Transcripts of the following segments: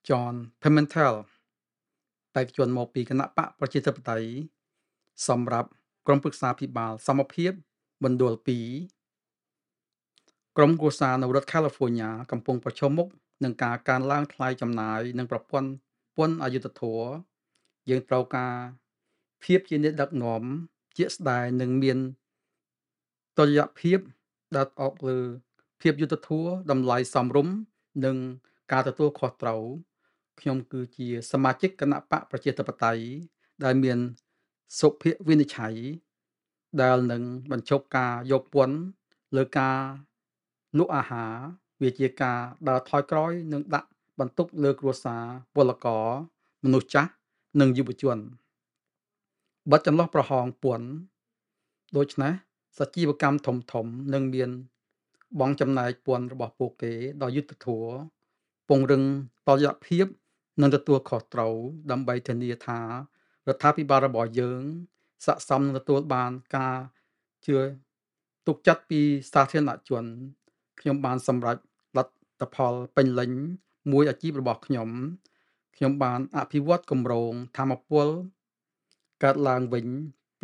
John Pimentel បេក្ខជនមកពីគណៈបកប្រជាធិបតេយ្យសម្រាប់ក្រុមប្រឹក្សាភិបាលសមភាពមណ្ឌល2ក្រុមគ្រួសារនៅរដ្ឋ California កំពុងប្រឈមមុខនឹងការកើនឡើងថ្លៃចំណាយនិងប្រព័ន្ធពន្ធអយុត្តិធម៌យើងត្រូវការភាពជាអ្នកដឹកនាំជាក់ស្ដែងនិងមានតុល្យភាពដែលអោបលើភាពយុត្តិធម៌តម្លៃសមរម្យនិងការទទួលខុសត្រូវខ្ញុំគឺជាសមាជិកគណៈបកប្រជាធិបតេយ្យដែលមានសុភវិនិច្ឆ័យដែលនឹងបញ្ឈប់ការយកពន្ធលើការលក់អាហារវាជាការដើរថយក្រោយនិងដាក់បន្ទុកលើគ្រួសារពលករមនុស្សចាស់និងយុវជនបិទចន្លោះប្រហោងពន្ធដូច្នេះសជីវកម្មធំនឹងមានបង់ចំណែកពន្ធរបស់ពួកគេដោយយុត្តិធម៌ពង្រឹងតុល្យភាពនិងទទួលខុសត្រូវដើម្បីធានាថារដ្ឋាភិបាលរបស់យើងស័ក្តិសមនឹងទទួលបានការជឿទុកចិត្តពីសាធារណជនខ្ញុំបានសម្រេចលទ្ធផលពេញលេញមួយអាជីពរបស់ខ្ញុំបានអភិវឌ្ឍគម្រោងថាមពលកើតឡើងវិញពី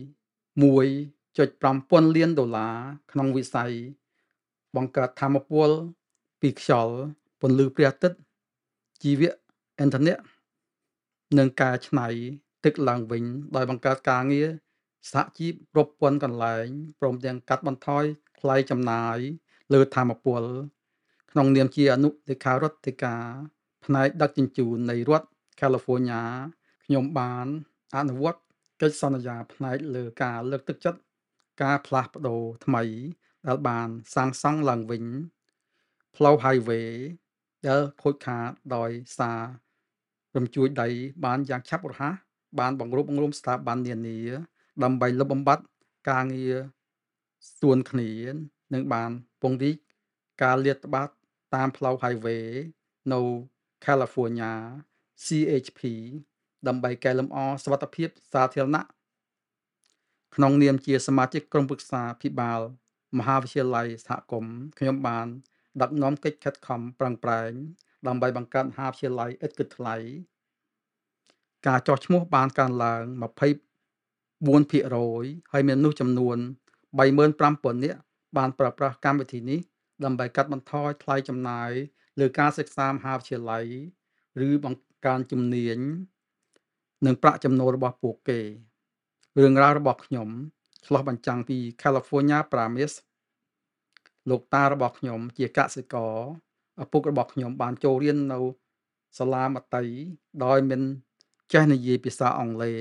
$1.5 ពាន់លានក្នុងវិស័យបង្កើតថាមពលពីខ្យល់ពន្លឺព្រះអាទិត្យជីវៈឥន្ធនៈនិងការច្នៃទឹកឡើងវិញដោយបង្កើតការងារសហជីពរាប់ពាន់កន្លែងព្រមទាំងកាត់បន្ថយថ្លៃចំណាយលើថាមពលក្នុងនាមជាអនុលេខារដ្ឋាភិការផ្នែកដឹកជញ្ជូននៃរដ្ឋ California ខ្ញុំបានអនុវត្តកិច្ចសន្យាផ្នែកលើការលើកទឹកចិត្តការផ្លាស់ប្ដូរថ្មីដែលបានសាងសង់ឡើងវិញផ្លូវ highway ដែលខូចខាតដោយសាររំជួយដីបានយ៉ាងឆាប់រហ័សបានបង្រួបបង្រួមស្ថាប័ននានាដើម្បីលុបបំបាត់ការងារសួនគ្នានិងបានពង្រីកការលាតត្បាតតាមផ្លូវ highway នៅ California CHP ដើម្បីកែលម្អសុវត្ថិភាពសាធារណៈក្នុងនាមជាសមាជិកក្រុមប្រឹក្សាភិបាលមហាវិទ្យាល័យសហគមន៍ខ្ញុំបានដឹកនាំកិច្ចខិតខំប្រឹងប្រែងដើម្បីបង្កើតមហាវិទ្យាល័យឥតគិតថ្លៃការចុះឈ្មោះបានកើនឡើង24%ហើយមានមនុស្សចំនួន35,000 នាក់បានប្រើប្រាស់កម្មវិធីនេះដើម្បីកាត់បន្ថយថ្លៃចំណាយលើការសិក្សាមហាវិទ្យាល័យឬបង្កើនជំនាញនិងប្រាក់ចំណូលរបស់ពួកគេរឿងរ៉ាវរបស់ខ្ញុំឆ្លុះបញ្ចាំងពី California Promise លោកតារបស់ខ្ញុំជាកសិករឪពុករបស់ខ្ញុំបានចូលរៀននៅសាលាមត្តេយ្យដោយមិនចេះនិយាយភាសាអង់គ្លេស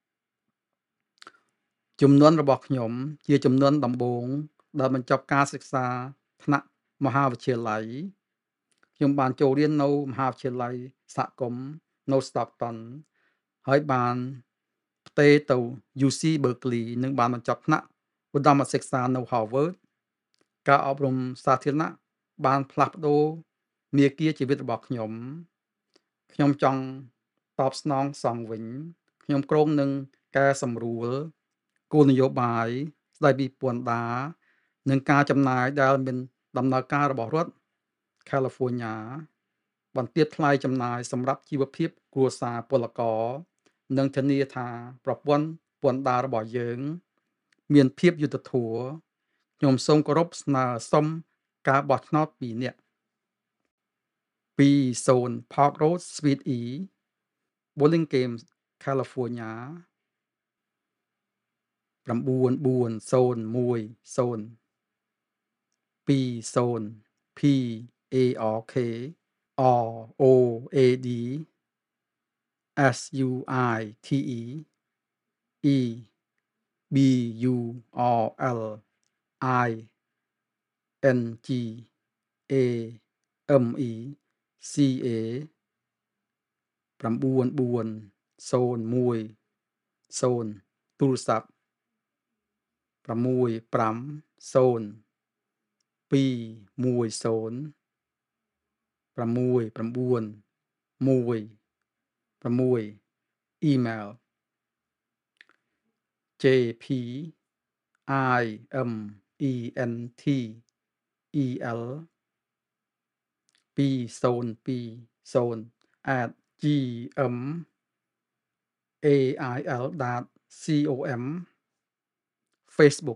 ជំនាន់របស់ខ្ញុំជាជំនាន់ដំបូងដែលបញ្ចប់ការសិក្សាថ្នាក់មហាវិទ្យាល័យខ្ញុំបានចូលរៀននៅមហាវិទ្យាល័យសហគមន៍នៅ Stockton ហើយបានផ្ទេរទៅ UC Berkeley និងបានបញ្ចប់ថ្នាក់ឧត្តមសិក្សានៅ Harvard ការអប់រំសាធារណៈបានផ្លាស់ប្ដូរមាគ៌ាជីវិតរបស់ខ្ញុំចង់តបស្នងសងវិញខ្ញុំគ្រោងនឹងកែសម្រួលគោលនយោបាយស្ដីពីពន្ធដារនិងការចំណាយដែលមានដំណើរការរបស់រដ្ឋ California បន្ទាបថ្លៃចំណាយសម្រាប់ជីវភាពគ្រួសារពលករនិងធានាថាប្រព័ន្ធពន្ធដាររបស់យើងមានភាពយុត្តិធម៌ខ្ញុំសូមគោរពស្នើសុំការបោះឆ្នោតពីអ្នក20 Park Road Suite E Burlingame California 94010 20 PARK ROAD SUITE BURLINGAMECA 9401ទូរស័ព្ទ650 210 6916 email jpimentel 2020 at gmail.com, Facebook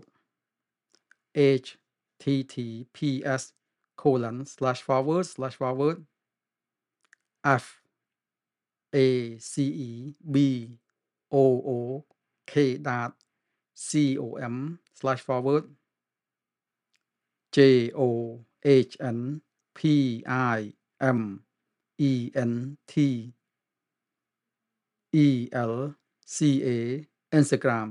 https://facebook.com/. Instagram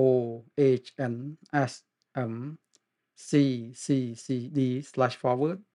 instagram.com/johnsmccccd/.